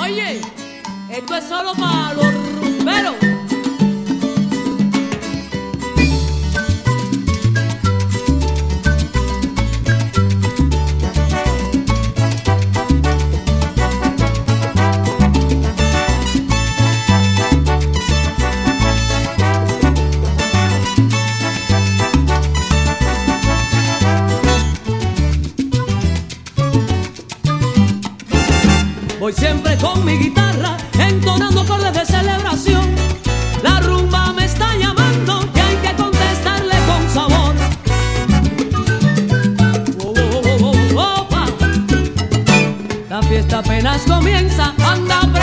Oye, esto es solo para los rumberos. Voy siempre con mi guitarra, entonando acordes de celebración. La rumba me está llamando y hay que contestarle con sabor. Oh, oh, oh, oh, oh, oh. La fiesta apenas comienza, anda.